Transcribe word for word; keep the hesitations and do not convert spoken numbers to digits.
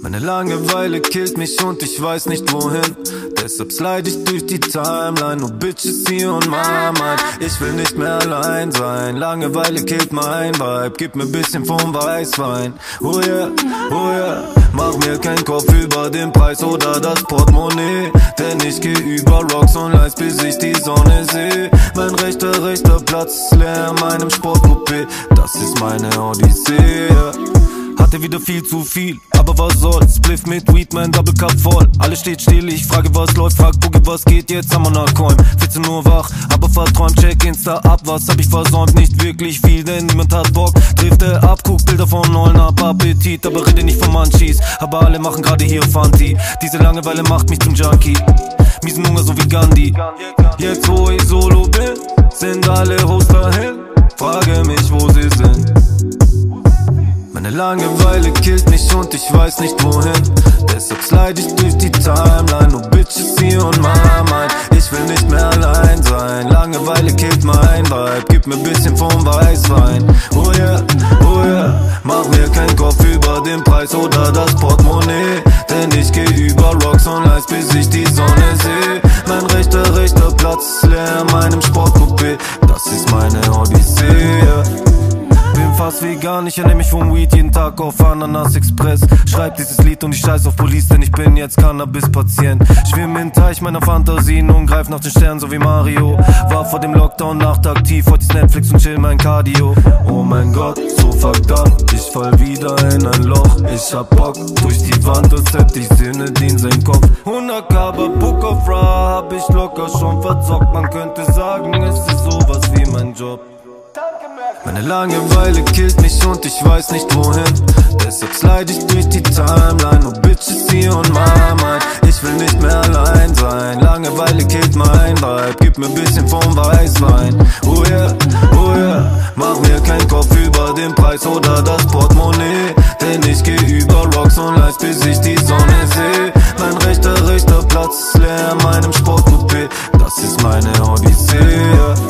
Meine Langeweile killt mich und ich weiß nicht wohin. Deshalb slide ich durch die Timeline, nur Bitches hier und my mind. Ich will nicht mehr allein sein, Langeweile killt mein Vibe. Gib mir bisschen vom Weißwein, oh yeah, oh yeah. Mach mir keinen Kopf über den Preis oder das Portemonnaie, denn ich geh über Rocks und Lights, bis ich die Sonne seh. Mein rechter, rechter Platz ist leer in meinem Sportcoupé, das ist meine Odyssee. Hatte wieder viel zu viel, aber was soll's? Spliff mit Weed, mein Double Cup voll. Alles steht still, ich frage was läuft, frag Boogie was geht, jetzt haben wir nach Coin. vierzehn Uhr wach, aber verträumt, check Insta ab, was hab ich versäumt? Nicht wirklich viel, denn niemand hat Bock. Drifte ab, guck Bilder von Nollen ab, Appetit, aber rede nicht von Munchies. Aber alle machen gerade hier Fanti, diese Langeweile macht mich zum Junkie. Miesen Hunger so wie Gandhi. Jetzt wo ich solo bin, sind alle Hosts dahin. Frage mich, wo sie sind. Meine Langeweile killt mich und ich weiß nicht wohin. Deshalb slide ich durch die Timeline, nur Bitches hier und my mind. Ich will nicht mehr allein sein, Langeweile killt mein Vibe. Gib mir bisschen vom Weißwein, oh yeah, oh yeah. Mach mir keinen Kopf über den Preis oder das Portemonnaie, denn ich geh über Rocks und Lights, bis ich die Sonne seh. Mein rechter, rechter Platz ist leer in meinem Sportcoupé, das ist meine Odyssee. Bin fast vegan, ich ernähr mich vom Weed jeden Tag auf Ananas Express. Schreib dieses Lied und ich scheiß auf Police, denn ich bin jetzt Cannabis-Patient. Schwimm im Teich meiner Fantasien und greif nach den Sternen so wie Mario. War vor dem Lockdown nachtaktiv, heute ist Netflix und chill mein Cardio. Oh mein Gott, so verdammt, ich fall wieder in ein Loch. Ich hab Bock, durch die Wand, als hätte ich Sinne-Dienst im Kopf. hundert K, aber Book of Ra hab ich locker schon verzockt. Man könnte sagen, es ist sowas wie mein Job. Meine Langeweile killt mich und ich weiß nicht wohin. Deshalb slide ich durch die Timeline, nur Bitches hier und my mind. Ich will nicht mehr allein sein, Langeweile killt mein Vibe. Gib mir bisschen vom Weißwein, oh yeah, oh yeah. Mach mir keinen Kopf über den Preis oder das Portemonnaie, denn ich geh über Rocks und Lights, bis ich die Sonne seh. Mein rechter, rechter Platz ist leer in meinem Sportcoupé, das ist meine Odyssee.